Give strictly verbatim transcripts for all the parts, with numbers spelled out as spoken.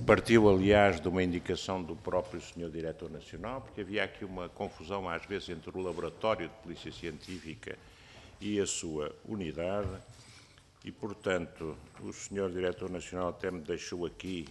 partiu, aliás, de uma indicação do próprio senhor Diretor Nacional, porque havia aqui uma confusão, às vezes, entre o Laboratório de Polícia Científica e a sua unidade, e, portanto, o senhor Diretor Nacional até me deixou aqui,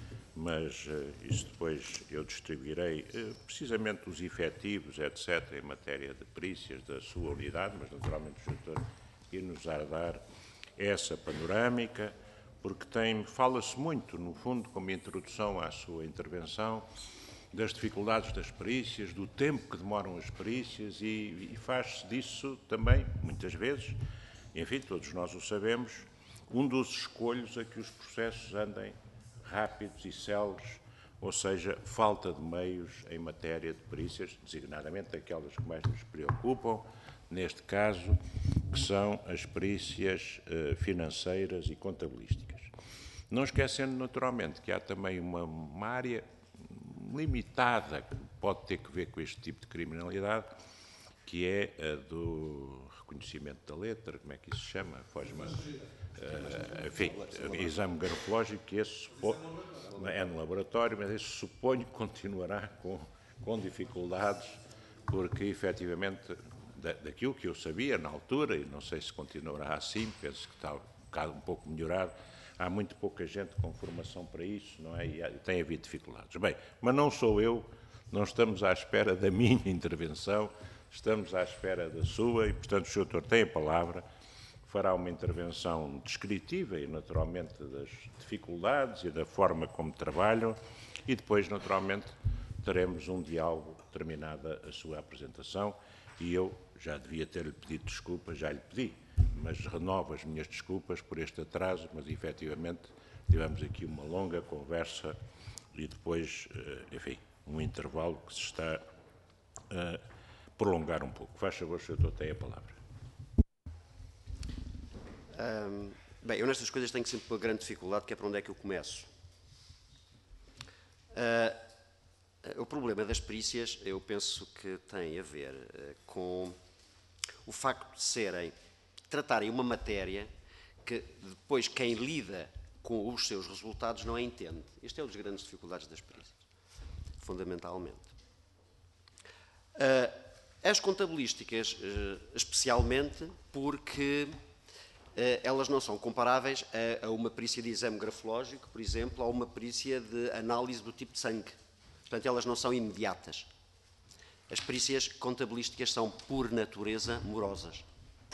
mas uh, isso depois eu distribuirei, uh, precisamente os efetivos, etcétera, em matéria de perícias da sua unidade, mas naturalmente o doutor ir-nos a dar essa panorâmica, porque tem, fala-se muito, no fundo, como introdução à sua intervenção, das dificuldades das perícias, do tempo que demoram as perícias e, e faz-se disso também, muitas vezes, enfim, todos nós o sabemos, um dos escolhos a que os processos andem rápidos e céleres, ou seja, falta de meios em matéria de perícias, designadamente aquelas que mais nos preocupam, neste caso, que são as perícias eh, financeiras e contabilísticas. Não esquecendo, naturalmente, que há também uma, uma área limitada que pode ter que ver com este tipo de criminalidade, que é a do reconhecimento da letra, como é que isso se chama? Foge-me. Uh, enfim, exame grafológico, que esse é no laboratório, mas esse suponho que continuará com, com dificuldades, porque efetivamente, da, daquilo que eu sabia na altura, e não sei se continuará assim, penso que está um bocado um pouco melhorado, há muito pouca gente com formação para isso, não é? E tem havido dificuldades. Bem, mas não sou eu, não estamos à espera da minha intervenção, estamos à espera da sua e, portanto, o senhor doutor tem a palavra, fará uma intervenção descritiva e, naturalmente, das dificuldades e da forma como trabalham e depois, naturalmente, teremos um diálogo terminada a sua apresentação e eu já devia ter-lhe pedido desculpas, já lhe pedi, mas renovo as minhas desculpas por este atraso, mas, efetivamente, tivemos aqui uma longa conversa e depois, enfim, um intervalo que se está a prolongar um pouco. Faz favor, senhor doutor, tem a palavra. Um, bem, eu nestas coisas tenho sempre uma grande dificuldade, que é para onde é que eu começo. Uh, o problema das perícias, eu penso que tem a ver uh, com o facto de serem, tratarem uma matéria que depois quem lida com os seus resultados não a entende. Isto é uma das grandes dificuldades das perícias, fundamentalmente. Uh, as contabilísticas, uh, especialmente porque elas não são comparáveis a, a uma perícia de exame grafológico, por exemplo, ou uma perícia de análise do tipo de sangue. Portanto, elas não são imediatas. As perícias contabilísticas são, por natureza, morosas.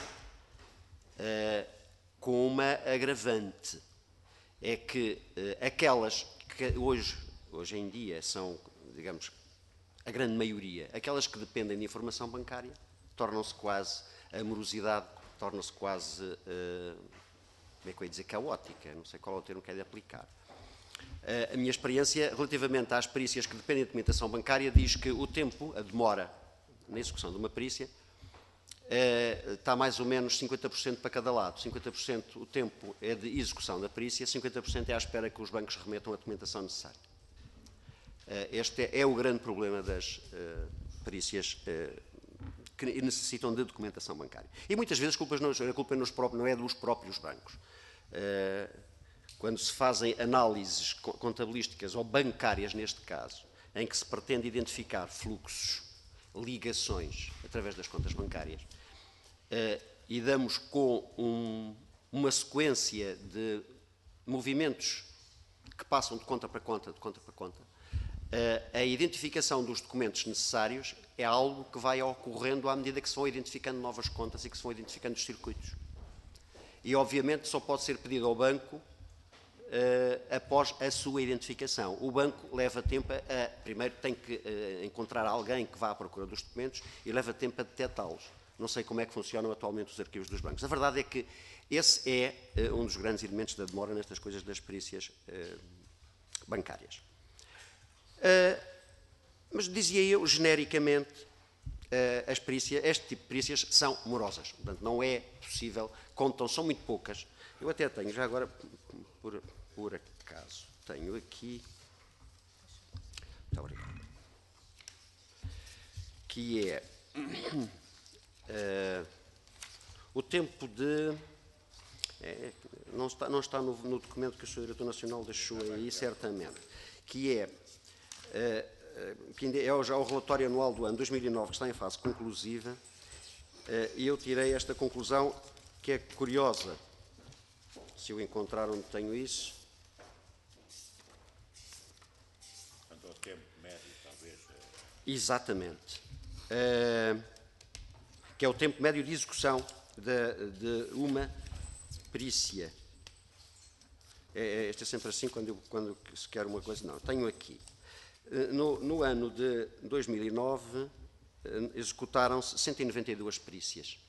Uh, com uma agravante. É que uh, aquelas que hoje, hoje em dia são, digamos, a grande maioria, aquelas que dependem de informação bancária, tornam-se quase a morosidade, torna-se quase, uh, como é que eu ia dizer, caótica, não sei qual é o termo que é de aplicar. Uh, a minha experiência, relativamente às perícias que dependem de documentação bancária, diz que o tempo, a demora na execução de uma perícia, uh, está mais ou menos cinquenta por cento para cada lado. cinquenta por cento o tempo é de execução da perícia, cinquenta por cento é à espera que os bancos remetam a documentação necessária. Uh, este é, é o grande problema das uh, perícias uh, que necessitam de documentação bancária. E muitas vezes a culpa não, a culpa nos próprios, não é dos próprios bancos. Quando se fazem análises contabilísticas ou bancárias, neste caso, em que se pretende identificar fluxos, ligações, através das contas bancárias, e damos com um, uma sequência de movimentos que passam de conta para conta, de conta para conta, a identificação dos documentos necessários é algo que vai ocorrendo à medida que se vão identificando novas contas e que se vão identificando os circuitos. E, obviamente, só pode ser pedido ao banco uh, após a sua identificação. O banco leva tempo a... Primeiro tem que uh, encontrar alguém que vá à procura dos documentos e leva tempo a detectá-los. Não sei como é que funcionam atualmente os arquivos dos bancos. A verdade é que esse é uh, um dos grandes elementos da demora nestas coisas das perícias uh, bancárias. Uh, mas dizia eu, genericamente, uh, as perícias, este tipo de perícias são morosas. Portanto, não é possível, contam, são muito poucas. Eu até tenho, já agora, por, por acaso, tenho aqui... Muito obrigado. Que é uh, o tempo de é, não está, não está no, no documento que o senhor Diretor Nacional deixou aí, certamente, que é, uh, que é já o relatório anual do ano dois mil e nove, que está em fase conclusiva, e eu tirei esta conclusão, que é curiosa. Se eu encontrar onde tenho isso. Quanto ao tempo médio, talvez. Exatamente. Uh, que é o tempo médio de execução de, de uma perícia. É, este é sempre assim quando, eu, quando se quer uma coisa. Não, tenho aqui. Uh, no, no ano de dois mil e nove, uh, executaram-se cento e noventa e duas perícias.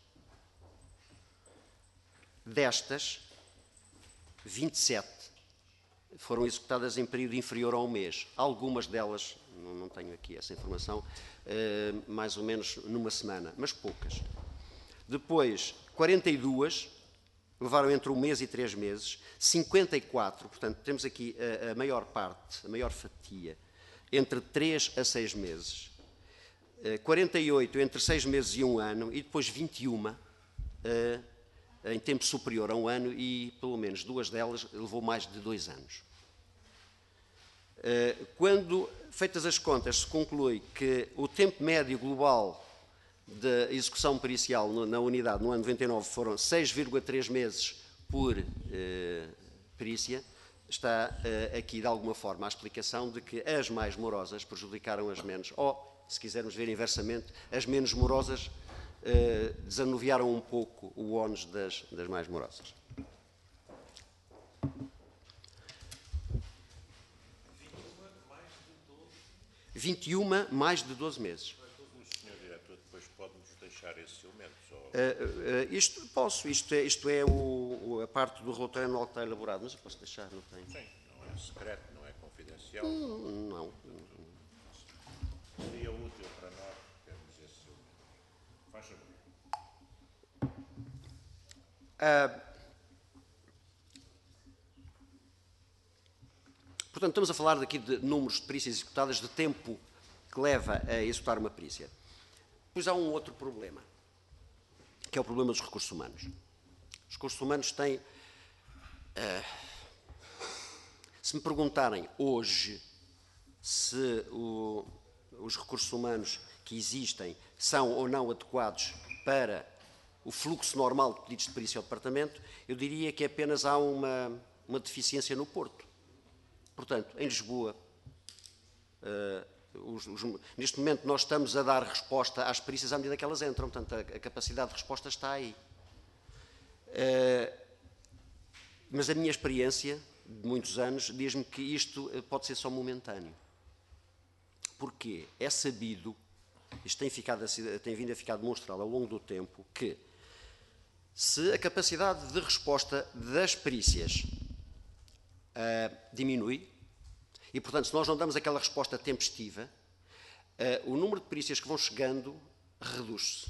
Destas, vinte e sete foram executadas em período inferior a um mês. Algumas delas, não, não tenho aqui essa informação, eh, mais ou menos numa semana, mas poucas. Depois, quarenta e duas levaram entre um mês e três meses, cinquenta e quatro, portanto, temos aqui a, a maior parte, a maior fatia, entre três a seis meses, eh, quarenta e oito entre seis meses e um ano, e depois vinte e uma eh, em tempo superior a um ano, e pelo menos duas delas levou mais de dois anos. Quando, feitas as contas, se conclui que o tempo médio global de execução pericial na unidade no ano noventa e nove foram seis vírgula três meses por eh, perícia, está eh, aqui de alguma forma a explicação de que as mais morosas prejudicaram as menos, ou, se quisermos ver inversamente, as menos morosas Uh, desanuviaram um pouco o ónus das, das mais morosas. vinte e uma mais de doze meses. O senhor Diretor depois pode-nos deixar esses elementos? Ou... Uh, uh, isto posso, isto é, isto é o, o, a parte do relatório anual que está elaborado, mas eu posso deixar, não tenho. Sim, não é secreto, não é confidencial. Hum, não. Seria útil para nós termos esses elementos. Faz favor. Uh, portanto, estamos a falar daqui de números de perícias executadas, de tempo que leva a executar uma perícia. Pois há um outro problema, que é o problema dos recursos humanos. Os recursos humanos têm... Uh, se me perguntarem hoje se o, os recursos humanos que existem são ou não adequados para o fluxo normal de pedidos de perícia ao Departamento, eu diria que apenas há uma, uma deficiência no Porto. Portanto, em Lisboa, uh, os, os, neste momento nós estamos a dar resposta às perícias à medida que elas entram, portanto a, a capacidade de resposta está aí. Uh, mas a minha experiência de muitos anos diz-me que isto pode ser só momentâneo. Porquê? É sabido, isto tem, ficado, tem vindo a ficar demonstrado ao longo do tempo, que se a capacidade de resposta das perícias uh, diminui, e portanto se nós não damos aquela resposta tempestiva, uh, o número de perícias que vão chegando reduz-se.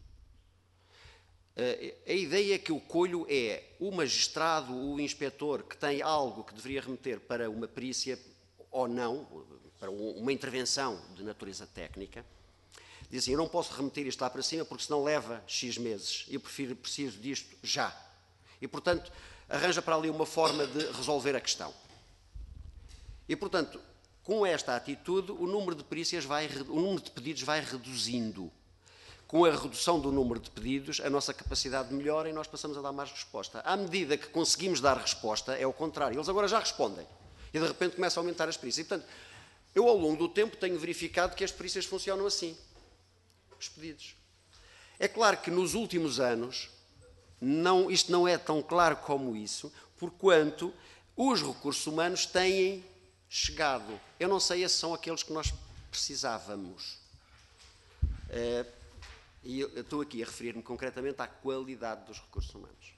Uh, a ideia que eu colho é o magistrado, o inspetor que tem algo que deveria remeter para uma perícia ou não, para uma intervenção de natureza técnica, diz assim, eu não posso remeter isto lá para cima porque senão leva X meses, eu prefiro, preciso disto já. E, portanto, arranja para ali uma forma de resolver a questão. E, portanto, com esta atitude, o número de perícias vai, o número de pedidos vai reduzindo. Com a redução do número de pedidos, a nossa capacidade melhora e nós passamos a dar mais resposta. À medida que conseguimos dar resposta, é o contrário. Eles agora já respondem. E, de repente, começam a aumentar as perícias. E, portanto, eu, ao longo do tempo, tenho verificado que as perícias funcionam assim. Os pedidos. É claro que nos últimos anos, não, isto não é tão claro como isso, porquanto os recursos humanos têm chegado. Eu não sei se são aqueles que nós precisávamos. Uh, e eu estou aqui a referir-me concretamente à qualidade dos recursos humanos.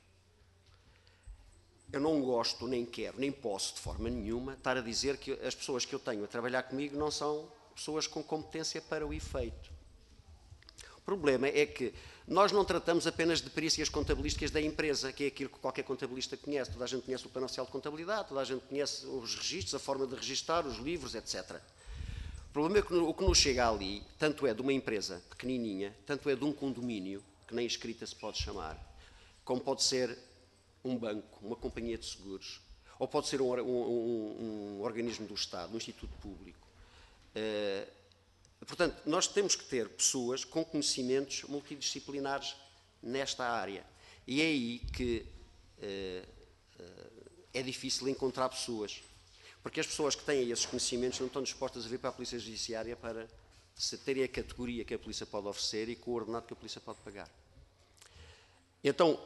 Eu não gosto, nem quero, nem posso, de forma nenhuma, estar a dizer que as pessoas que eu tenho a trabalhar comigo não são pessoas com competência para o efeito. O problema é que nós não tratamos apenas de perícias contabilísticas da empresa, que é aquilo que qualquer contabilista conhece. Toda a gente conhece o Plano Oficial de Contabilidade, toda a gente conhece os registros, a forma de registar, os livros, etcétera. O problema é que o que nos chega ali, tanto é de uma empresa pequenininha, tanto é de um condomínio, que nem escrita se pode chamar, como pode ser um banco, uma companhia de seguros, ou pode ser um, um, um, um organismo do Estado, um instituto público. Uh, portanto, nós temos que ter pessoas com conhecimentos multidisciplinares nesta área. E é aí que uh, uh, é difícil encontrar pessoas. Porque as pessoas que têm esses conhecimentos não estão dispostas a vir para a Polícia Judiciária para terem a categoria que a Polícia pode oferecer e com o ordenado que a Polícia pode pagar. Então,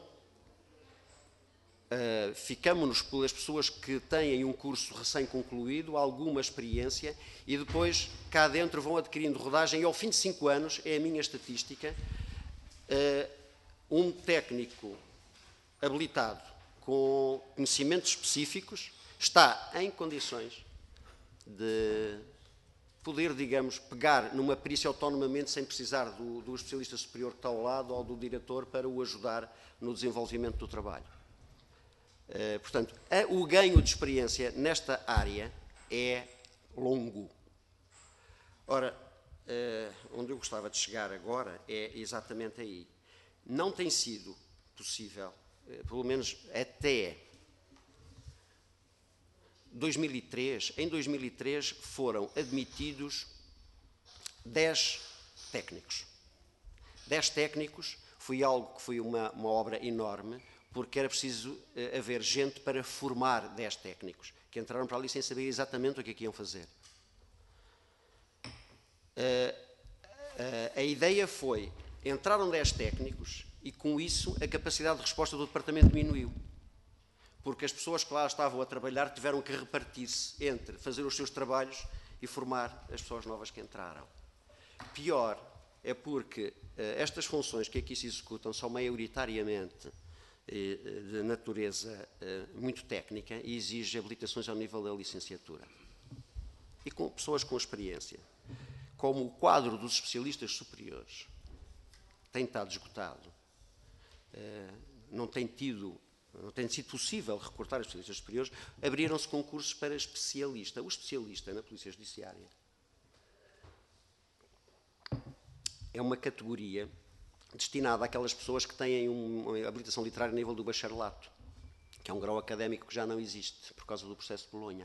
Uh, ficamos-nos pelas pessoas que têm um curso recém-concluído, alguma experiência, e depois cá dentro vão adquirindo rodagem, e ao fim de cinco anos, é a minha estatística, uh, um técnico habilitado com conhecimentos específicos está em condições de poder, digamos, pegar numa perícia autonomamente sem precisar do, do especialista superior que está ao lado ou do diretor para o ajudar no desenvolvimento do trabalho. Uh, portanto, a, o ganho de experiência nesta área é longo. Ora, uh, onde eu gostava de chegar agora é exatamente aí. Não tem sido possível, uh, pelo menos até dois mil e três, em dois mil e três foram admitidos dez técnicos. dez técnicos foi algo que foi uma, uma obra enorme, porque era preciso uh, haver gente para formar dez técnicos, que entraram para ali sem saber exatamente o que é que iam fazer. Uh, uh, a ideia foi, entraram dez técnicos e com isso a capacidade de resposta do departamento diminuiu. Porque as pessoas que lá estavam a trabalhar tiveram que repartir-se entre fazer os seus trabalhos e formar as pessoas novas que entraram. Pior é porque uh, estas funções que aqui se executam são maioritariamente de natureza muito técnica e exige habilitações ao nível da licenciatura. E com pessoas com experiência. Como o quadro dos especialistas superiores tem estado esgotado, não tem tido, não tem sido possível recortar especialistas superiores, abriram-se concursos para especialista. O especialista na Polícia Judiciária é uma categoria destinada àquelas pessoas que têm uma habilitação literária a nível do bacharelato, que é um grau académico que já não existe por causa do processo de Bolonha.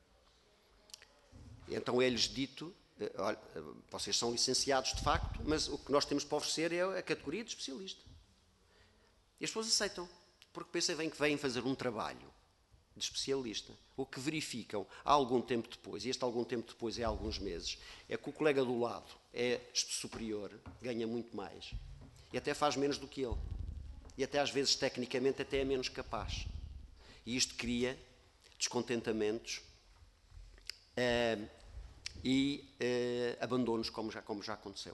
Então é-lhes dito, olha, vocês são licenciados de facto, mas o que nós temos para oferecer é a categoria de especialista. E as pessoas aceitam, porque pensam bem que vêm fazer um trabalho de especialista. O que verificam há algum tempo depois, e este algum tempo depois é há alguns meses, é que o colega do lado é superior, ganha muito mais, e até faz menos do que ele. E até às vezes, tecnicamente, até é menos capaz. E isto cria descontentamentos uh, e uh, abandonos, como já, como já aconteceu.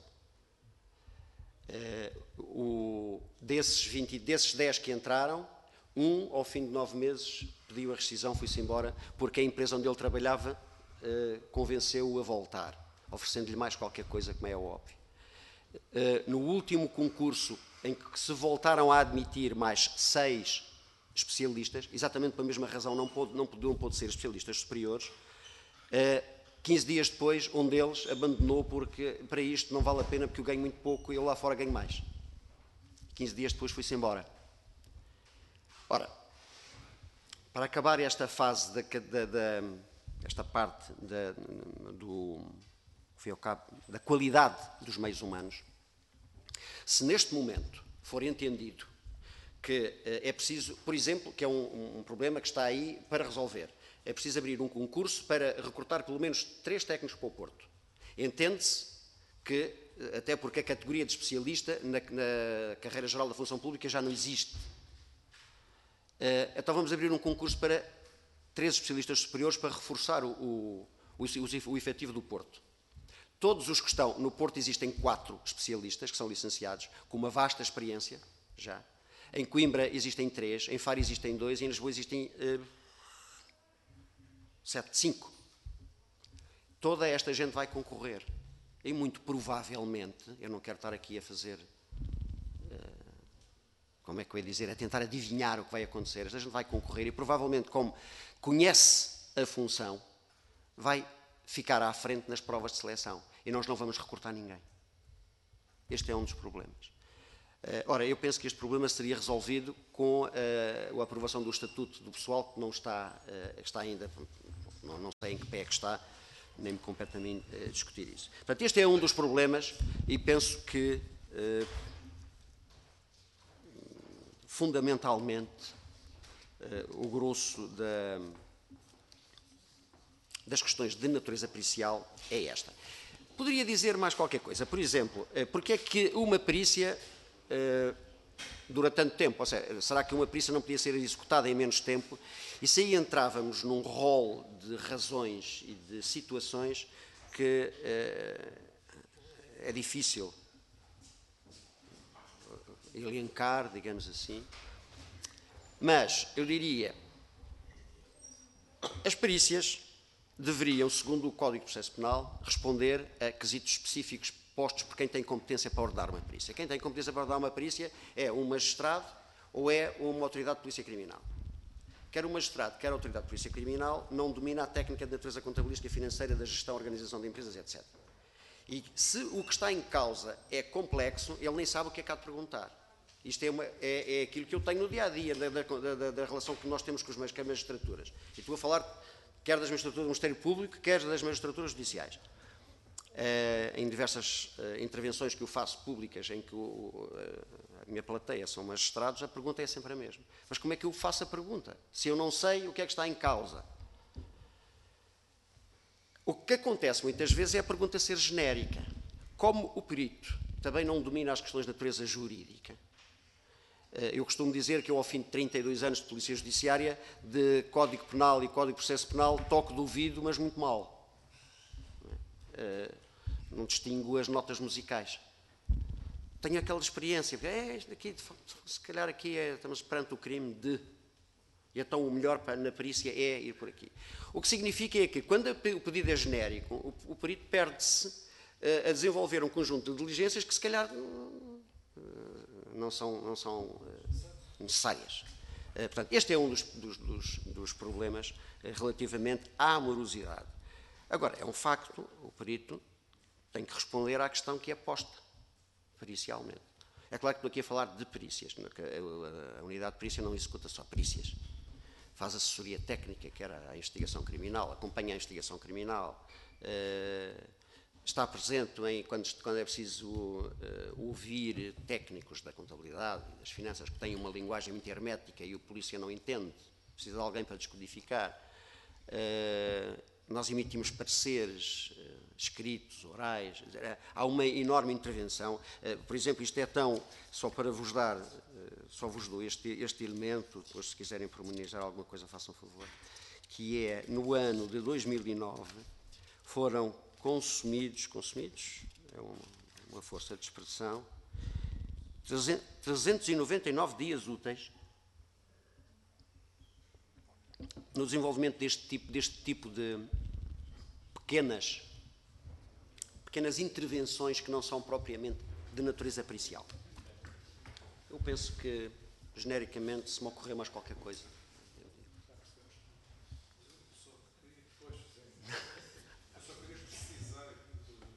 Uh, o, desses, vinte, desses dez que entraram, um, ao fim de nove meses, pediu a rescisão, foi-se embora, porque a empresa onde ele trabalhava uh, convenceu-o a voltar, oferecendo-lhe mais qualquer coisa, como é óbvio. Uh, no último concurso em que se voltaram a admitir mais seis especialistas, exatamente pela mesma razão, não, pôde, não podiam pôde ser especialistas superiores, uh, quinze dias depois, um deles abandonou porque para isto não vale a pena porque eu ganho muito pouco e eu lá fora ganho mais. quinze dias depois foi-se embora. Ora, para acabar esta fase, da, da, da, esta parte da, do... Foi ao cabo da qualidade dos meios humanos, se neste momento for entendido que é preciso, por exemplo, que é um, um problema que está aí para resolver, é preciso abrir um concurso para recrutar pelo menos três técnicos para o Porto. Entende-se que, até porque a categoria de especialista na, na carreira geral da função pública já não existe. Então vamos abrir um concurso para três especialistas superiores para reforçar o, o, o, o efetivo do Porto. Todos os que estão no Porto existem quatro especialistas que são licenciados, com uma vasta experiência, já. Em Coimbra existem três, em Faro existem dois e em Lisboa existem uh, sete, cinco. Toda esta gente vai concorrer. E muito provavelmente, eu não quero estar aqui a fazer, uh, como é que eu ia dizer, a tentar adivinhar o que vai acontecer. Esta gente vai concorrer e provavelmente, como conhece a função, vai ficar à frente nas provas de seleção. E nós não vamos recrutar ninguém. Este é um dos problemas. Ora, eu penso que este problema seria resolvido com a aprovação do Estatuto do Pessoal, que não está, está ainda, não, não sei em que pé é que está, nem me compete a mim discutir isso. Portanto, este é um dos problemas e penso que, fundamentalmente, o grosso da, das questões de natureza pericial é esta. Poderia dizer mais qualquer coisa. Por exemplo, porque é que uma perícia Uh, dura tanto tempo? Ou seja, será que uma perícia não podia ser executada em menos tempo? E se aí entrávamos num rol de razões e de situações que uh, é difícil elencar, digamos assim. Mas, eu diria, as perícias deveriam, segundo o Código de Processo Penal, responder a quesitos específicos postos por quem tem competência para ordenar uma perícia. Quem tem competência para ordenar uma perícia é um magistrado ou é uma autoridade de polícia criminal. Quer o magistrado, quer a autoridade de polícia criminal, não domina a técnica de natureza contabilística e financeira da gestão, organização de empresas, etcétera. E se o que está em causa é complexo, ele nem sabe o que é que há de perguntar. Isto é, uma, é, é aquilo que eu tenho no dia-a-dia, da, da, da, da relação que nós temos com as magistraturas. E estou a falar quer das magistraturas do Ministério Público, quer das magistraturas judiciais. Uh, em diversas uh, intervenções que eu faço públicas, em que o, uh, a minha plateia são magistrados, a pergunta é sempre a mesma. Mas como é que eu faço a pergunta? Se eu não sei o que é que está em causa? O que acontece muitas vezes é a pergunta ser genérica. Como o perito também não domina as questões de natureza jurídica, uh, eu costumo dizer que eu, ao fim de trinta e dois anos de Polícia Judiciária, de Código Penal e Código de Processo Penal, toco do ouvido, mas muito mal. Uh, não distingo as notas musicais. Tenho aquela experiência, é, isto aqui, se calhar aqui é, estamos perante o crime de, e então o melhor para, na perícia é ir por aqui. O que significa é que, quando o pedido é genérico, o, o perito perde-se uh, a desenvolver um conjunto de diligências que, se calhar, uh, não são, não são uh, necessárias. Uh, portanto, este é um dos, dos, dos, dos problemas uh, relativamente à morosidade. Agora, é um facto, o perito tem que responder à questão que é posta pericialmente. É claro que estou aqui a falar de perícias. A unidade de perícia não executa só perícias. Faz assessoria técnica, quer à investigação criminal, acompanha a investigação criminal, está presente em, quando, quando é preciso ouvir técnicos da contabilidade e das finanças que têm uma linguagem muito hermética e o polícia não entende, precisa de alguém para descodificar. Nós emitimos pareceres uh, escritos, orais, há uma enorme intervenção. Uh, por exemplo, isto é tão, só para vos dar, uh, só vos dou este, este elemento, depois se quiserem pormenorizar alguma coisa, façam favor, que é, no ano de dois mil e nove, foram consumidos, consumidos, é uma, uma força de expressão, trezentos e noventa e nove dias úteis no desenvolvimento deste tipo, deste tipo de pequenas, pequenas intervenções que não são propriamente de natureza pericial. Eu penso que, genericamente, se me ocorrer mais qualquer coisa. Eu só queria precisar aqui que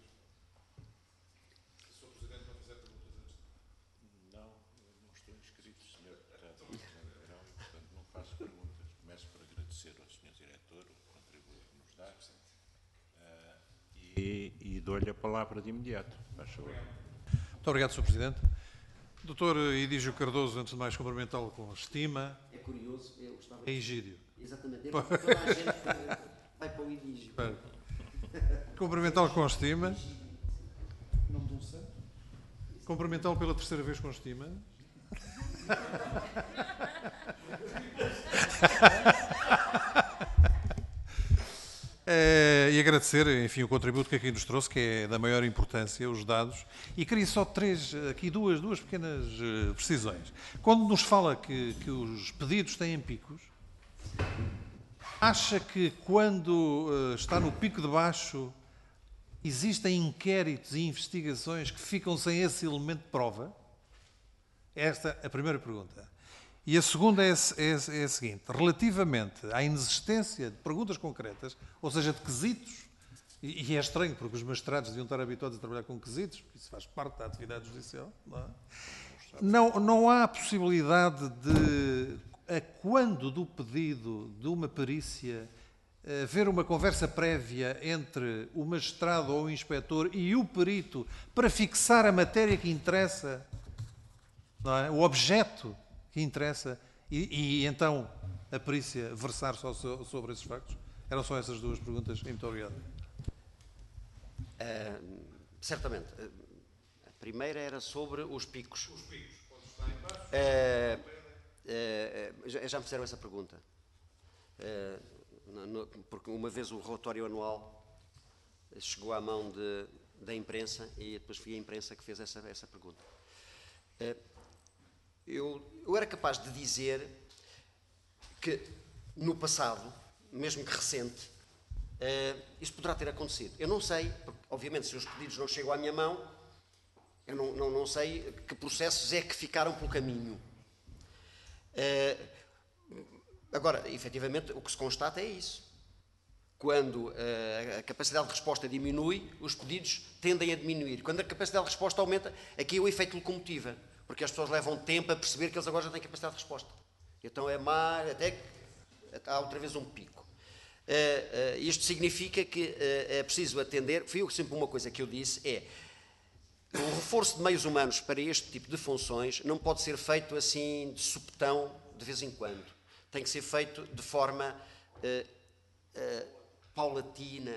o senhor Presidente não fizer perguntas antes de... Não, eu não estou inscrito, senhor Deputado. Portanto, não faço perguntas. Começo por agradecer ao senhor Diretor o contributo que nos dá uh, e, e dou-lhe a palavra de imediato. Faz favor. Muito obrigado, senhor Presidente. doutor Edígio Cardoso, antes de mais, cumprimentá-lo com estima. É curioso, eu gostava... É Egídio. Exatamente, é porque toda a gente vai para o Edígio. Cumprimentá-lo com estima. Cumprimentá-lo pela terceira vez com estima. É, e agradecer, enfim, o contributo que aqui nos trouxe, que é da maior importância, os dados. E queria só três, aqui duas, duas pequenas uh, precisões. Quando nos fala que, que os pedidos têm picos, acha que quando uh, está no pico de baixo, existem inquéritos e investigações que ficam sem esse elemento de prova? Esta é a primeira pergunta. E a segunda é, é, é a seguinte, relativamente à inexistência de perguntas concretas, ou seja, de quesitos, e, e é estranho, porque os magistrados deviam estar habituados a trabalhar com quesitos, porque isso faz parte da atividade judicial, não é? Não, não há possibilidade de, a quando do pedido de uma perícia, haver uma conversa prévia entre o magistrado ou o inspetor e o perito para fixar a matéria que interessa, não é? O objeto que interessa, e, e então a perícia versar só sobre esses factos? Eram só essas duas perguntas. E muito obrigado. Uh, certamente. A primeira era sobre os picos. Os picos. Pode estar em baixo. Uh, uh, já, já me fizeram essa pergunta. Uh, no, no, porque uma vez o relatório anual chegou à mão de, da imprensa e depois foi a imprensa que fez essa, essa pergunta. Uh, eu, eu era capaz de dizer que no passado, mesmo que recente, uh, isso poderá ter acontecido. Eu não sei, porque obviamente se os pedidos não chegam à minha mão, eu não, não, não sei que processos é que ficaram pelo caminho. Uh, agora, efetivamente, o que se constata é isso. Quando uh, a capacidade de resposta diminui, os pedidos tendem a diminuir. Quando a capacidade de resposta aumenta, aqui é o efeito locomotiva, porque as pessoas levam tempo a perceber que eles agora já têm capacidade de resposta. Então é mais, até que há outra vez um pico. Uh, uh, isto significa que uh, é preciso atender, foi sempre uma coisa que eu disse, é o reforço de meios humanos para este tipo de funções não pode ser feito assim de supetão de vez em quando. Tem que ser feito de forma uh, uh, paulatina,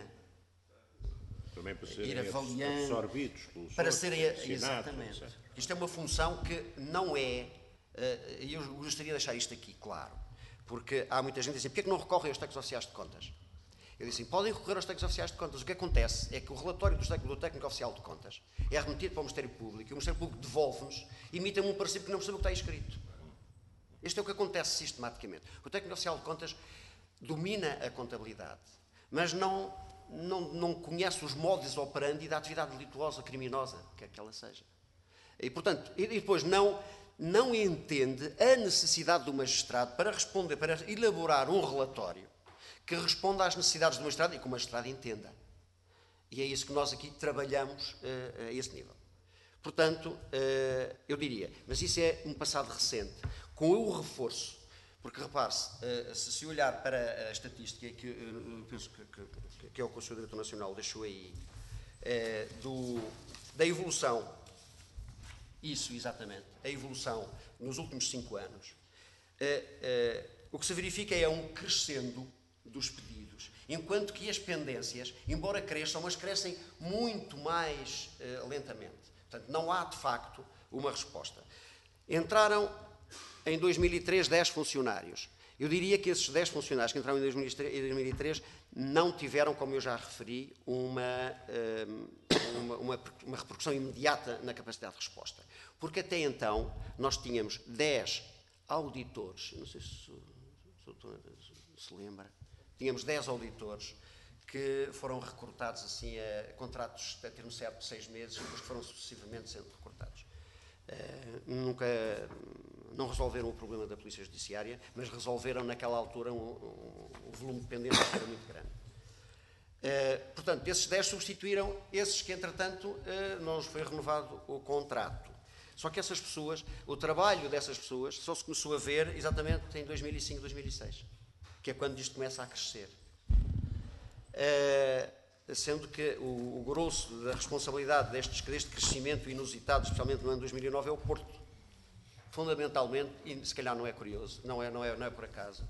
também para ir serem avaliando, absorvidos pelos para outros, serem, ensinados, exatamente. etcétera. Isto é uma função que não é, e uh, eu gostaria de deixar isto aqui claro, porque há muita gente que diz assim, porquê é que não recorrem aos técnicos oficiais de contas? Eu disse assim, podem recorrer aos técnicos oficiais de contas. O que acontece é que o relatório do técnico, do técnico oficial de contas é remetido para o Ministério Público e o Ministério Público devolve-nos e emite-me um parecer que não percebe o que está aí escrito. Isto é o que acontece sistematicamente. O técnico oficial de contas domina a contabilidade, mas não, não, não conhece os modus operandi da atividade delituosa, criminosa, quer que ela seja. E, portanto, e depois não, não entende a necessidade do magistrado para responder, para elaborar um relatório que responda às necessidades do magistrado e que o magistrado entenda. E é isso que nós aqui trabalhamos uh, a esse nível. Portanto, uh, eu diria, mas isso é um passado recente, com o reforço, porque repare-se, uh, se se olhar para a estatística, que uh, penso que, que, que é o que o senhor Diretor Nacional deixou aí, uh, do, da evolução, isso exatamente, a evolução nos últimos cinco anos, uh, uh, o que se verifica é um crescendo dos pedidos, enquanto que as pendências, embora cresçam, mas crescem muito mais uh, lentamente. Portanto, não há, de facto, uma resposta. Entraram, em dois mil e três, dez funcionários. Eu diria que esses dez funcionários que entraram em dois mil e três não tiveram, como eu já referi, uma, uh, uma, uma, uma repercussão imediata na capacidade de resposta. Porque até então, nós tínhamos dez auditores, não sei se, se, se lembra, tínhamos dez auditores que foram recrutados assim a contratos a termo certo de seis meses, depois que foram sucessivamente sendo recrutados. Uh, nunca, não resolveram o problema da Polícia Judiciária, mas resolveram naquela altura um, um, um volume de pendências que era muito grande. Uh, portanto, esses dez substituíram esses que, entretanto, uh, não nos foi renovado o contrato. Só que essas pessoas, o trabalho dessas pessoas só se começou a ver exatamente em dois mil e cinco, dois mil e seis. Que é quando isto começa a crescer. Uh, sendo que o, o grosso da responsabilidade destes, deste crescimento inusitado, especialmente no ano dois mil e nove, é o Porto. Fundamentalmente, e se calhar não é curioso, não é, não é, não é por acaso,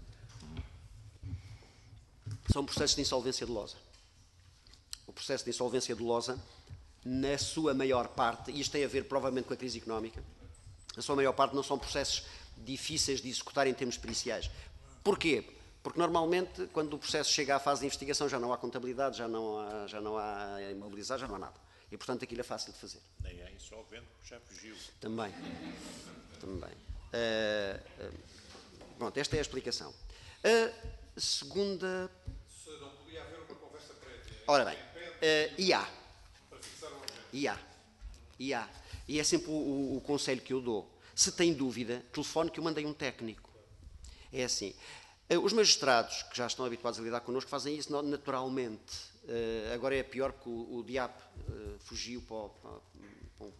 são processos de insolvência dolosa. O processo de insolvência dolosa, na sua maior parte, e isto tem a ver provavelmente com a crise económica, na sua maior parte não são processos difíceis de executar em termos periciais. Porquê? Porque normalmente, quando o processo chega à fase de investigação, já não há contabilidade, já não há, já não há imobilizado, já não há nada. E, portanto, aquilo é fácil de fazer. Nem é insolvente, porque já fugiu. Também. Também. Uh, uh, pronto, esta é a explicação. A segunda... Se não podia haver uma conversa prévia... Ora bem, uh, e há. E há. E há. E é sempre o, o, o conselho que eu dou. Se tem dúvida, telefone que eu mandei um técnico. É assim... Os magistrados, que já estão habituados a lidar connosco, fazem isso naturalmente. Uh, agora é pior porque o, o D I A P uh, fugiu para, para, para,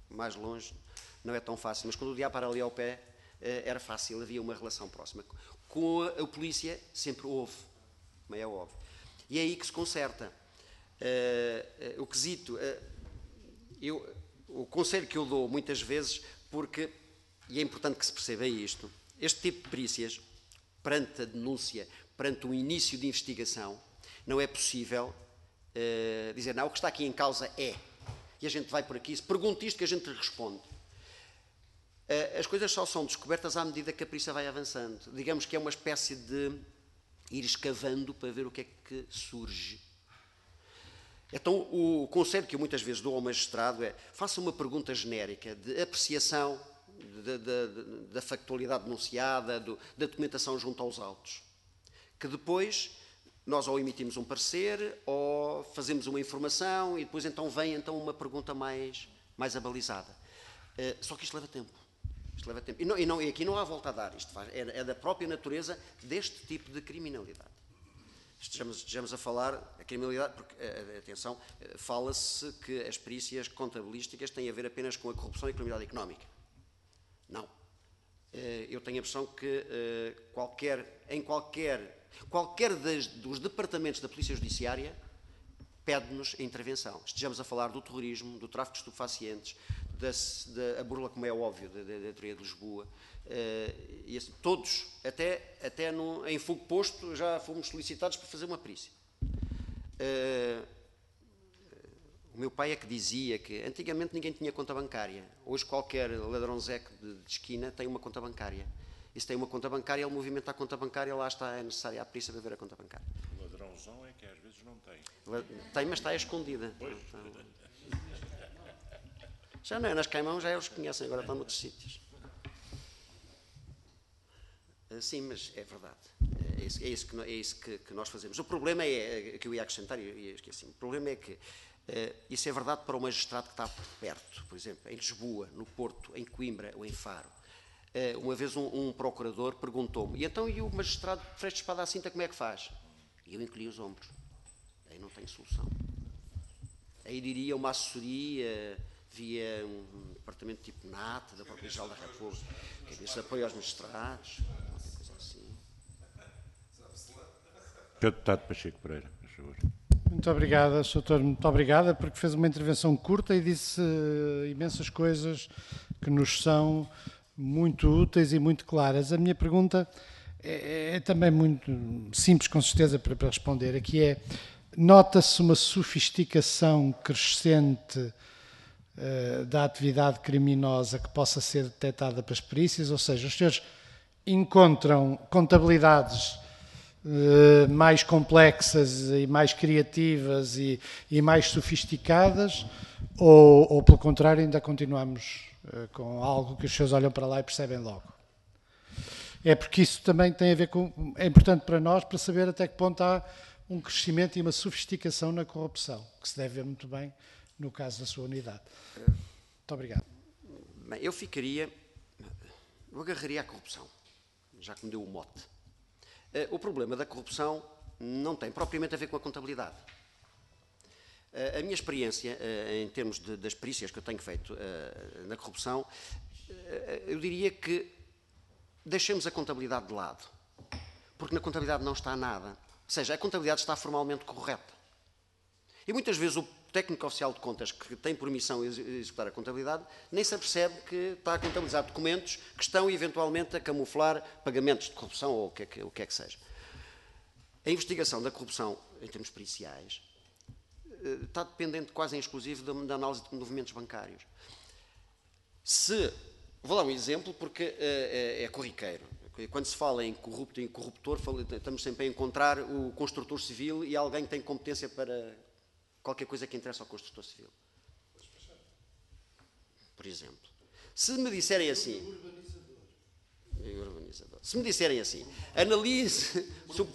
mais longe não é tão fácil, mas quando o diabo para ali ao pé, era fácil, havia uma relação próxima. Com a, a polícia sempre houve, mas é óbvio. E é aí que se conserta. Uh, uh, o quesito, uh, eu, o conselho que eu dou muitas vezes, porque, e é importante que se perceba isto, este tipo de perícias, perante a denúncia, perante o início de investigação, não é possível uh, dizer, não, o que está aqui em causa é, e a gente vai por aqui, se pergunta isto que a gente responde. Uh, as coisas só são descobertas à medida que a perícia vai avançando. Digamos que é uma espécie de ir escavando para ver o que é que surge. Então, o conselho que eu muitas vezes dou ao magistrado é, faça uma pergunta genérica de apreciação da, da, da factualidade denunciada, do, da documentação junto aos autos, que depois nós ou emitimos um parecer ou fazemos uma informação e depois então vem então uma pergunta mais, mais abalizada. Uh, só que isto leva tempo. Isto leva tempo. E, não, e, não, e aqui não há volta a dar. Isto faz, é, é da própria natureza deste tipo de criminalidade. Estejamos, estejamos a falar da criminalidade, porque, atenção, fala-se que as perícias contabilísticas têm a ver apenas com a corrupção e a criminalidade económica. Não. Eu tenho a impressão que qualquer, em qualquer, qualquer das, dos departamentos da Polícia Judiciária pede-nos a intervenção. Estejamos a falar do terrorismo, do tráfico de estupefacientes, da, da a burla, como é óbvio, da, da, da teoria de Lisboa, uh, e assim, todos, até, até no, em fogo posto, já fomos solicitados para fazer uma perícia. Uh, o meu pai é que dizia que antigamente ninguém tinha conta bancária. Hoje qualquer ladrãozeco de, de esquina tem uma conta bancária. E se tem uma conta bancária, ele movimenta a conta bancária, lá está, é necessária a perícia para ver a conta bancária. O ladrãozão é que às vezes não tem. Tem, mas está escondida. Pois. Já não é nas Caimão, já eles conhecem, agora estão noutros sítios. Sim, mas é verdade. É isso, é isso, que, é isso que, que nós fazemos. O problema é, que eu ia acrescentar, e eu ia esquecer, o problema é que uh, isso é verdade para o magistrado que está por perto, por exemplo, em Lisboa, no Porto, em Coimbra ou em Faro. Uh, uma vez um, um procurador perguntou-me, e então e o magistrado de Freixo de Espada à Cinta como é que faz? E eu encolhi os ombros. Aí não tem solução. Aí diria uma assessoria via um departamento tipo N A T, da própria Geral da República, que disse apoio aos magistrados, qualquer coisa assim. Pedro Tato Pacheco Pereira, por favor. Muito obrigada, doutor, muito obrigada, porque fez uma intervenção curta e disse uh, imensas coisas que nos são muito úteis e muito claras. A minha pergunta é, é também muito simples, com certeza, para, para responder. Aqui é, nota-se uma sofisticação crescente uh, da atividade criminosa que possa ser detectada pelas perícias, ou seja, os senhores encontram contabilidades uh, mais complexas e mais criativas e, e mais sofisticadas, ou, ou pelo contrário, ainda continuamos uh, com algo que os senhores olham para lá e percebem logo? É porque isso também tem a ver com... É importante para nós, para saber até que ponto há um crescimento e uma sofisticação na corrupção, que se deve ver muito bem no caso da sua unidade. Muito obrigado. Bem, eu ficaria... Eu agarraria a corrupção, já que me deu o mote. Uh, o problema da corrupção não tem propriamente a ver com a contabilidade. Uh, a minha experiência, uh, em termos de, das perícias que eu tenho feito uh, na corrupção, uh, eu diria que deixemos a contabilidade de lado, porque na contabilidade não está nada. Ou seja, a contabilidade está formalmente correta. E muitas vezes o técnico oficial de contas que tem por missão executar a contabilidade nem se apercebe que está a contabilizar documentos que estão eventualmente a camuflar pagamentos de corrupção ou o que é que, o que, é que seja. A investigação da corrupção em termos periciais está dependente quase em exclusivo da, da análise de movimentos bancários. Se, vou dar um exemplo porque é, é corriqueiro. Quando se fala em corrupto e em corruptor, estamos sempre a encontrar o construtor civil e alguém que tem competência para qualquer coisa que interessa ao construtor civil. Por exemplo. Se me disserem assim... Urbanizador. Se me disserem assim, analise...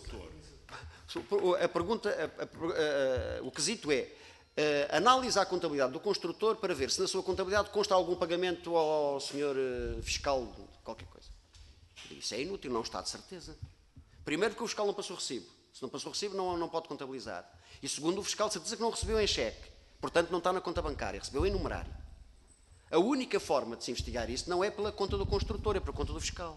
A pergunta, a, a, a, o quesito é, a, analise a contabilidade do construtor para ver se na sua contabilidade consta algum pagamento ao senhor fiscal de qualquer coisa. Isso é inútil, não está de certeza. Primeiro, que o fiscal não passou recibo. Se não passou recibo, não, não pode contabilizar. E segundo, o fiscal de certeza que não recebeu em cheque. Portanto, não está na conta bancária, recebeu em numerário. A única forma de se investigar isso não é pela conta do construtor, é pela conta do fiscal.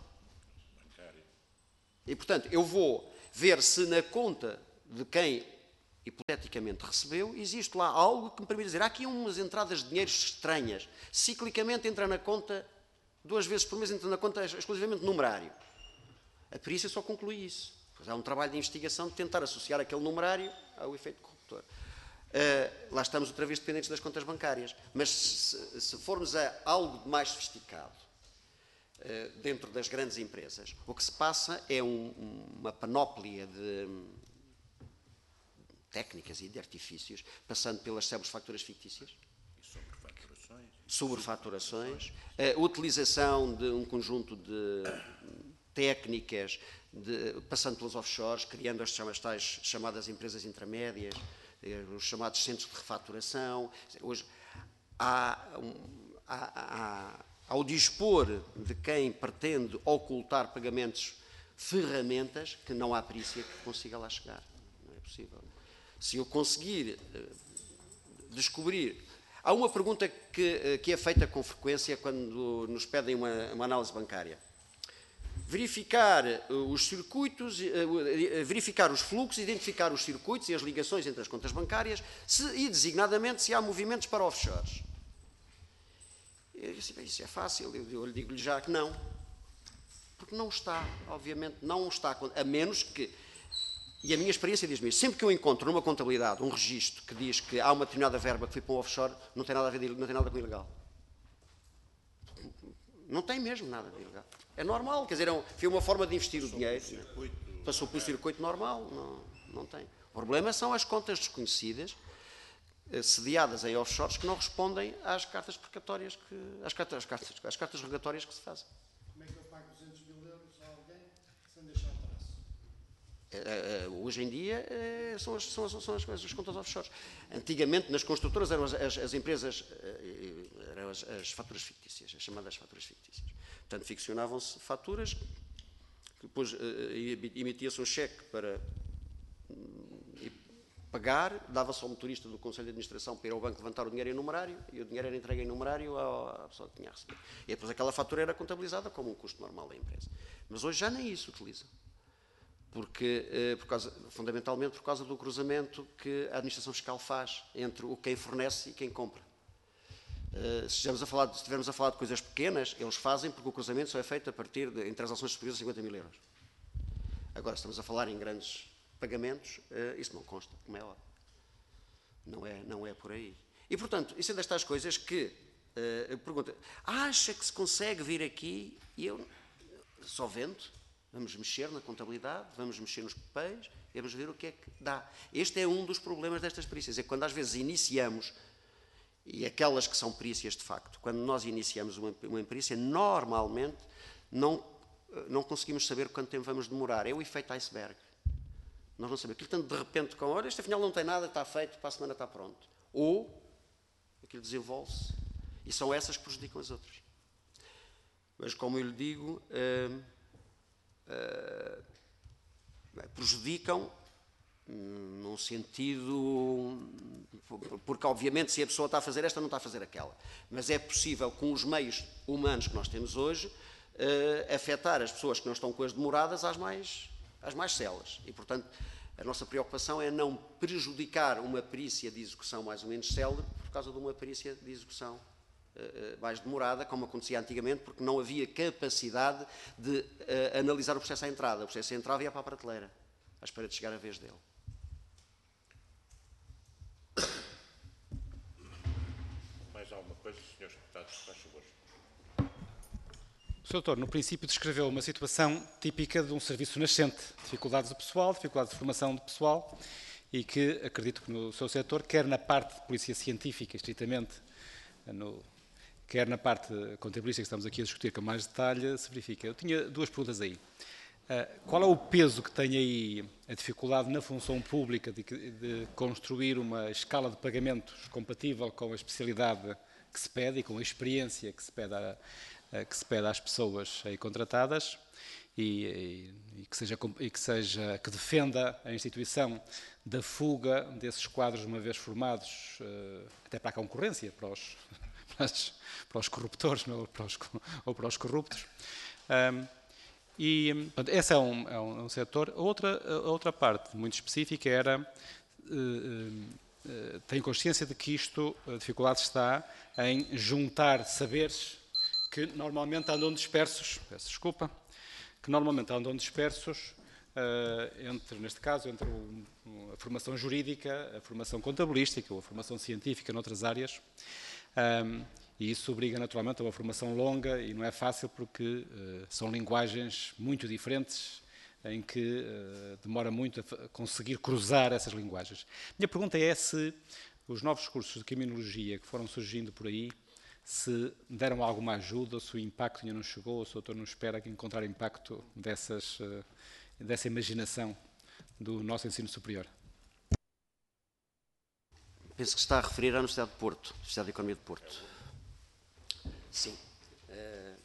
E, portanto, eu vou ver se na conta de quem hipoteticamente recebeu, existe lá algo que me permite dizer, há aqui umas entradas de dinheiro estranhas. Ciclicamente entra na conta, duas vezes por mês entra na conta exclusivamente numerário. A perícia só conclui isso. Pois há um trabalho de investigação de tentar associar aquele numerário ao efeito corruptor. Uh, lá estamos outra vez dependentes das contas bancárias. Mas se, se formos a algo mais sofisticado, uh, dentro das grandes empresas, o que se passa é um, uma panóplia de técnicas e de artifícios, passando pelas célebres facturas fictícias, sobrefaturações, a utilização de um conjunto de técnicas, de, passando pelos offshores, criando as chamadas, tais, chamadas empresas intermédias, os chamados centros de refaturação. Hoje, há, há, há, ao dispor de quem pretende ocultar pagamentos, ferramentas que não há perícia que consiga lá chegar. Não é possível. Se eu conseguir descobrir... Há uma pergunta que, que é feita com frequência quando nos pedem uma, uma análise bancária. Verificar os circuitos, verificar os fluxos, identificar os circuitos e as ligações entre as contas bancárias se, e, designadamente, se há movimentos para offshores. Eu disse, isso é fácil, eu, eu digo-lhe já que não. Porque não está, obviamente, não está, a menos que... E a minha experiência diz-me isso. Sempre que eu encontro numa contabilidade um registro que diz que há uma determinada verba que foi para um offshore, não tem nada a ver, não tem nada com ilegal. Não tem mesmo nada de ilegal. É normal, quer dizer, foi uma forma de investir o dinheiro. Passou pelo circuito normal, não, não tem. O problema são as contas desconhecidas, sediadas em offshores, que não respondem às cartas precatórias, que, às, cartas, às, cartas, às cartas rogatórias que se fazem. Como é que eu pago duzentos mil euros a alguém sem deixar o traço? Hoje em dia são as, são, as, são as, as contas offshores. Antigamente, nas construtoras, eram as, as, as empresas, eram as, as faturas fictícias, as chamadas faturas fictícias. Portanto, ficcionavam-se faturas, depois emitia-se um cheque para pagar, dava-se ao motorista do Conselho de Administração para ir ao banco levantar o dinheiro em numerário, e o dinheiro era entregue em numerário à pessoa que tinha recebido. E depois aquela fatura era contabilizada como um custo normal da empresa. Mas hoje já nem isso utilizam. Porque, por causa, fundamentalmente por causa do cruzamento que a administração fiscal faz entre o quem fornece e quem compra. Se estivermos a falar, se estivermos a falar de coisas pequenas, eles fazem porque o cruzamento só é feito a partir de em transações superiores a cinquenta mil euros. Agora, se estamos a falar em grandes pagamentos, isso não consta, como é óbvio. Não é, não é por aí. E, portanto, isso é destas coisas que, eu pergunto, acha que se consegue vir aqui e eu só vendo? Vamos mexer na contabilidade, vamos mexer nos papéis e vamos ver o que é que dá. Este é um dos problemas destas perícias, é que quando às vezes iniciamos, e aquelas que são perícias de facto, quando nós iniciamos uma, uma perícia, normalmente não, não conseguimos saber quanto tempo vamos demorar. É o efeito iceberg. Nós não sabemos. Aquilo tanto de repente, com, olha, este afinal não tem nada, está feito, para a semana está pronto. Ou aquilo desenvolve-se. E são essas que prejudicam as outras. Mas, como eu lhe digo... Hum, Uh, prejudicam hum, num sentido, porque obviamente se a pessoa está a fazer esta, não está a fazer aquela, mas é possível com os meios humanos que nós temos hoje uh, afetar as pessoas que não estão com as demoradas às mais, às mais celas e portanto a nossa preocupação é não prejudicar uma perícia de execução mais ou menos célere por causa de uma perícia de execução mais demorada, como acontecia antigamente, porque não havia capacidade de uh, analisar o processo à entrada. O processo entrava e ia para a prateleira, à espera de chegar a vez dele. Mais alguma coisa, senhores deputados, faz favor. O senhor Doutor, no princípio, descreveu uma situação típica de um serviço nascente, dificuldades de pessoal, dificuldades de formação de pessoal, e que acredito que no seu setor, quer na parte de polícia científica, estritamente, no quer na parte contabilística que estamos aqui a discutir com mais detalhe, se verifica. Eu tinha duas perguntas aí. Uh, qual é o peso que tem aí a dificuldade na função pública de, de construir uma escala de pagamentos compatível com a especialidade que se pede e com a experiência que se pede, a, a, que se pede às pessoas aí contratadas e, e, e, que seja, e que seja, que defenda a instituição da fuga desses quadros, uma vez formados, uh, até para a concorrência, para os... mas para os corruptores, não para os, ou para os corruptos. Um, e, portanto, esse é um, é um, é um setor. A outra, a outra parte muito específica era, uh, uh, uh, tenho consciência de que isto, a dificuldade está em juntar saberes que normalmente andam dispersos, peço desculpa, que normalmente andam dispersos uh, entre, neste caso, entre o, a formação jurídica, a formação contabilística ou a formação científica noutras áreas. Um, e isso obriga naturalmente a uma formação longa e não é fácil porque uh, são linguagens muito diferentes em que uh, demora muito a conseguir cruzar essas linguagens. Minha pergunta é se os novos cursos de criminologia que foram surgindo por aí se deram alguma ajuda, ou se o impacto ainda não chegou, ou se o doutor não espera que encontrar impacto dessas, uh, dessa imaginação do nosso ensino superior. Penso que se está a referir à Universidade de Porto, Universidade de Economia de Porto. Sim. Uh,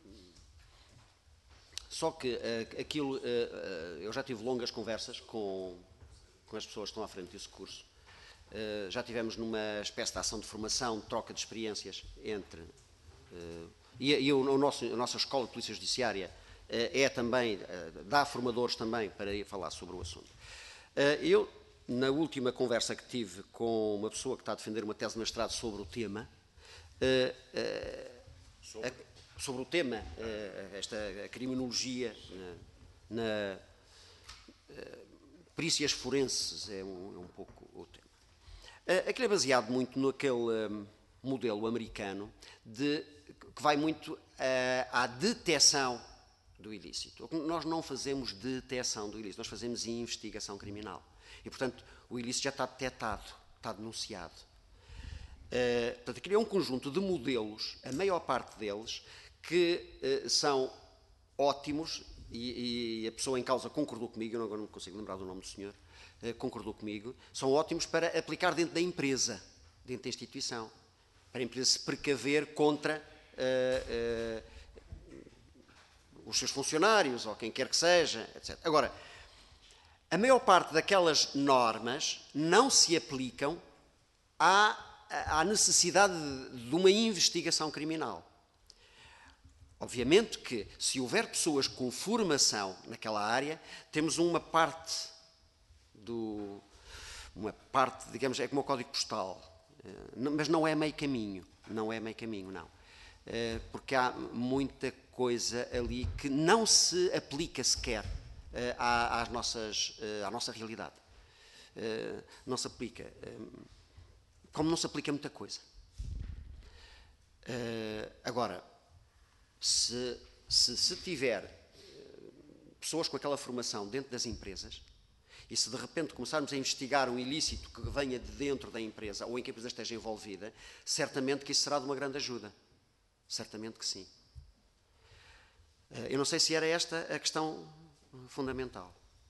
só que uh, aquilo, uh, uh, eu já tive longas conversas com, com as pessoas que estão à frente desse curso. Uh, já tivemos numa espécie de ação de formação, de troca de experiências entre... Uh, e e o, o nosso, a nossa Escola de Polícia Judiciária uh, é também, uh, dá formadores também para ir falar sobre o assunto. Uh, eu, na última conversa que tive com uma pessoa que está a defender uma tese de mestrado sobre o tema, uh, uh, sobre? A, sobre o tema, uh, esta a criminologia na, na uh, perícias forenses é um, é um pouco o tema. Uh, aquilo é baseado muito naquele um, modelo americano de, que vai muito uh, à detecção do ilícito. Nós não fazemos detecção do ilícito, nós fazemos investigação criminal. E, portanto, o ilícito já está detectado, está denunciado. Uh, portanto, aquilo é um conjunto de modelos, a maior parte deles, que uh, são ótimos, e, e a pessoa em causa concordou comigo, eu agora não consigo lembrar do nome do senhor, uh, concordou comigo, são ótimos para aplicar dentro da empresa, dentro da instituição, para a empresa se precaver contra uh, uh, os seus funcionários, ou quem quer que seja, etcétera. Agora, a maior parte daquelas normas não se aplicam à, à necessidade de, de uma investigação criminal. Obviamente que, se houver pessoas com formação naquela área, temos uma parte do... uma parte, digamos, é como o código postal, mas não é meio caminho, não é meio caminho, não. Porque há muita coisa ali que não se aplica sequer às nossas, à nossa realidade. Não se aplica, como não se aplica muita coisa. Agora, se, se, se tiver pessoas com aquela formação dentro das empresas, e se de repente começarmos a investigar um ilícito que venha de dentro da empresa, ou em que a empresa esteja envolvida, certamente que isso será de uma grande ajuda. Certamente que sim. Eu não sei se era esta a questão fundamental.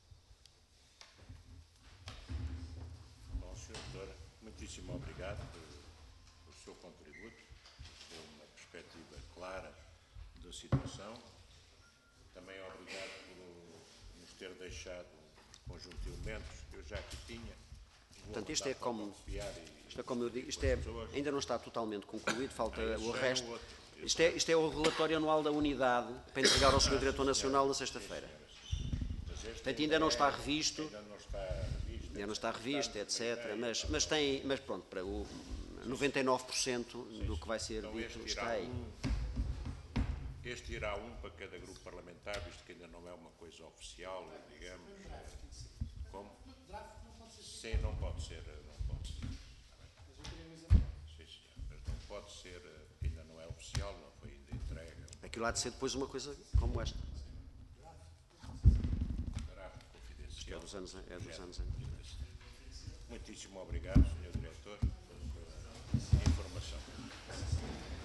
Bom, senhor Doutor, muitíssimo obrigado pelo seu contributo, deu uma perspectiva clara da situação. Também obrigado por nos ter deixado um conjunto de elementos que eu já aqui tinha. Portanto, isto é como, isto é como eu digo, isto é, ainda não está totalmente concluído, falta o resto. Isto é, isto é o relatório anual da unidade para entregar ao senhor Diretor Nacional na sexta-feira. Portanto, ainda não está revisto, ainda não está revisto, etcétera. Mas, mas, tem, mas pronto, para o noventa e nove por cento do que vai ser dito está aí. Este irá um para cada grupo parlamentar, visto que ainda não é uma coisa oficial, digamos. Como? Sim, não pode ser. Não pode ser. Sim, senhor, mas não pode ser, ainda não é oficial, não foi ainda entregue. Aquilo há de ser depois uma coisa como esta. Isto é dos anos, é dos anos antes. Muitíssimo obrigado, senhor Diretor, pela sua informação.